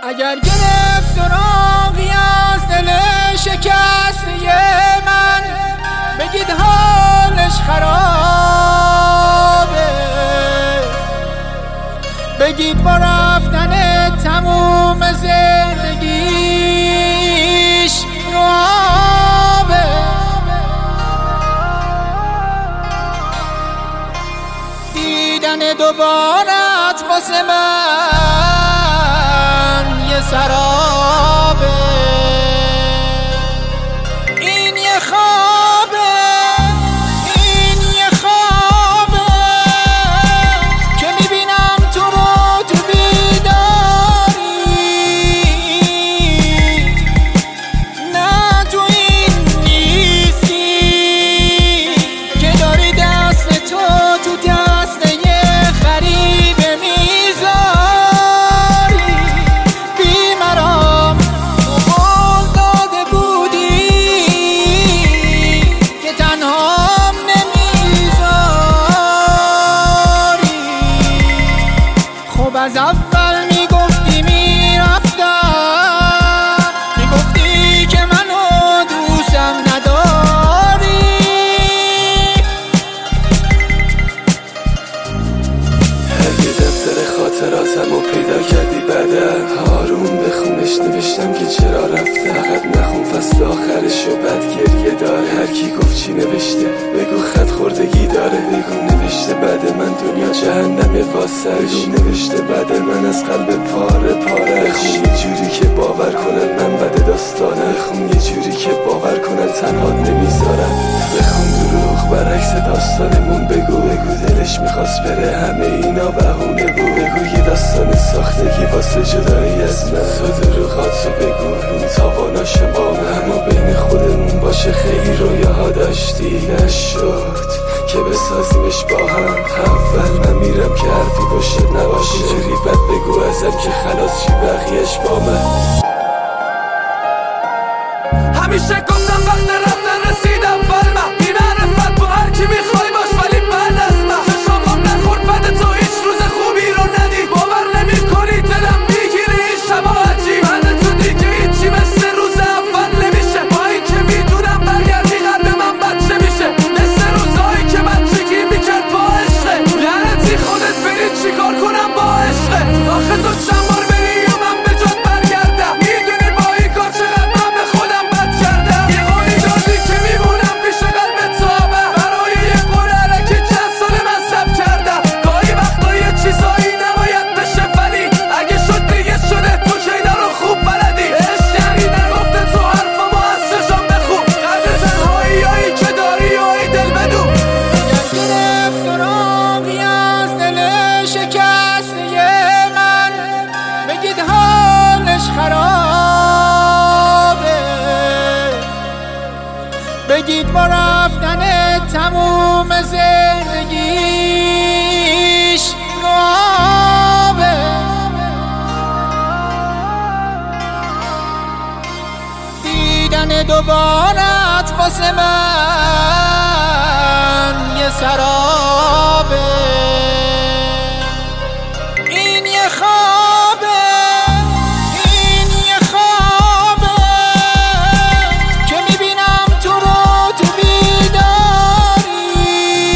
اگر گرفت سراغی از دل شکسته من، بگید حالش خرابه، بگید با رفتن تموم زندگیش رو آبه. دیدن دوبارت واسه من یه سرابه، این یه خوابه، این یه خوابه که میبینم تو رو تو بیداری، نه تو این نیستی که داری دست تو دست یه غریبه میذاری. بیمرام تو قول داده بودی که تنهام نمیذاری. خب از اول میگفتی میرفتم، میگفتی که منو دوستم نداری. اگه دفتر خاطراتمو پیدا کردی بعدم، آروم به خونش نوشتم که چرا رفته. فقط نخون فصل آخرشو، بد گریه داره. هر کی گفت چی نوشته بگو خط خوردگی داره. بگو نوشته بعد من دنیا جهنمه واسش. بگو نوشته بعد من از قلب پاره پاره. بخون یه جوری که باور کنن من بد داستانه. بخون یه جوری که باور کنن تنها نمیذارم. بخون دروغ برعکس داستانمون. بگو دلش میخواست بره، همه اینا بهونه بود. بگو یه داستان ساختگی واسه جدایی از من. تو دروغاتو بگو، این تاواناش با من. اما بین خودمون باشه خیلی رویاها داشتی، نشد که بسازیمش با هم. اول من میرم که حرفی باشه نباشه. جوری بد بگو ازم که خلاص چی بقیهش با من. همیشه گفتم وقت رفتن رسیدم فلمه، بی معرفت با هر کی میخوای باش ولی بعد از من. چشمام نخورد بعد تو هیچ روز خوبی رو ندی. باور نمی کنی دلم میگیره این شبا عجیب. بعد تو دیگه هیچی مثل روز اول نمیشه. با این که میدونم برگردی قلب من بچه میشه، مثل روزهایی که بچگی میکرد با عشقه. لعنتی خودت بری چیکار کنم با عشقه. آخه تو چند بار بری یا من به جات برگردم. میدونی با این کار چقدر من به خودم بد کردم. یه قولی دادی که میمونم پیش قلب تابه. برای یه قول علکی چند سال من سب کردم. گاهی وقتا یه چیزایی نباید بشه ولی اگه شد دیگه شده. تو که اینا رو خوب بلدی. عشق یعنی نگفته تو حرفامو از چشم بخون. قدر تنهاییایی که داری و ای دل بدون. اگر گرفت سراغی از دل شکسته من، بگید حالش خرابه، بگید با رفتن تموم زندگیش رو آبه. دیدن دوبارت واسه من یه سرابه، این یه خوابه، این یه خوابه که میبینم تو رو تو بیداری،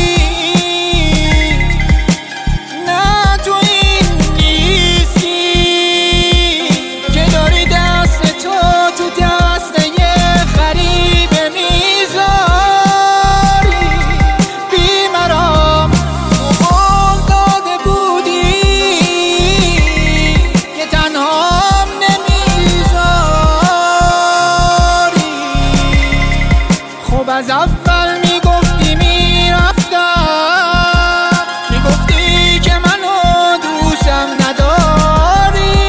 نه تو این نیستی که داری دست تو دست یه غریبه میذاری. بیمرام تو قول داده بودی که تنهام نمیذاری. خب از اول میگفتی میرفتم، میگفتی که منو دوستم نداری.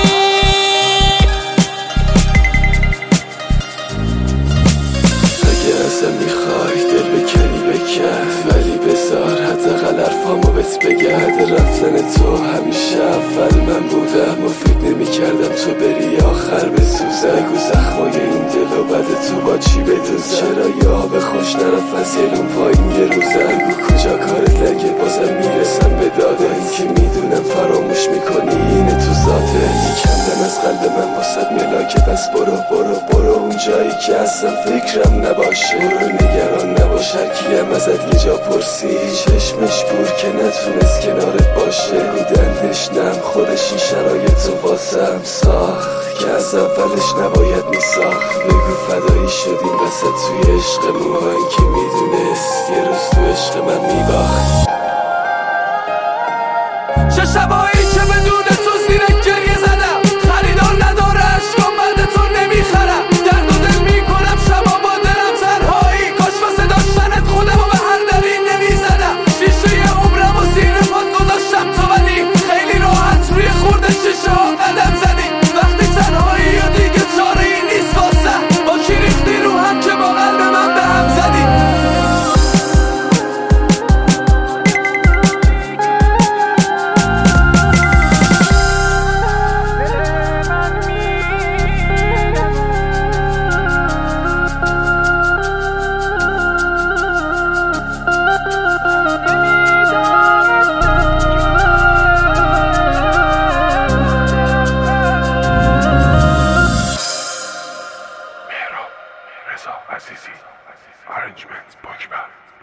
اگه ازم میخوای دل بکنی بکن، ولی به بگذار حداقل حرفامو بهت بگم. رفتن تو همیشه اول من بودم و فکر نمی‌کردم تو بری آخر بسوزم. بگو زخمای این دل و بد تو با چی بدوزم؟ چرا یه آب خوش نرفت از یلون پایین یه روزم؟ بگو کجا کارت لگه بازم میرسم به داده. این که میدونم فراموش میکنی اینه تو ذاته. کندم از قلب من واسد ملاکه، پس برو اون جایی که اصلا فکرم نباشه. برو نگران نباش هرکیم ازت یه جا پرسی، چشمش بور که نتونست کنارت باشه. بودندش نم خودش این شرایطو واسم ساخت که از اولش نباید میساخت. بگو فدایی شدیم وسط توی عشقمون، با این که میدونست یه روز تو عشق من میباخت. چه شبایی که بدون تو زیر گریه زدم، خریدار نداره عشقام بعد تو نمیخرم. درد و دل میکنم شبا با دلم تنهایی، کاش واسه داشتنت خودمو به هر دری نمیزدم. شیشه عمرم و زیر پات گذاشتم تو، ولی خیلی راحت روی خورده شیشه ها قدم زدی. وقتی تنهایی و دیگه چاره ای نیست واسه، با کی ریختی رو هم که با قلب من به هم زدی. عزیزی، Arrangements Bookman.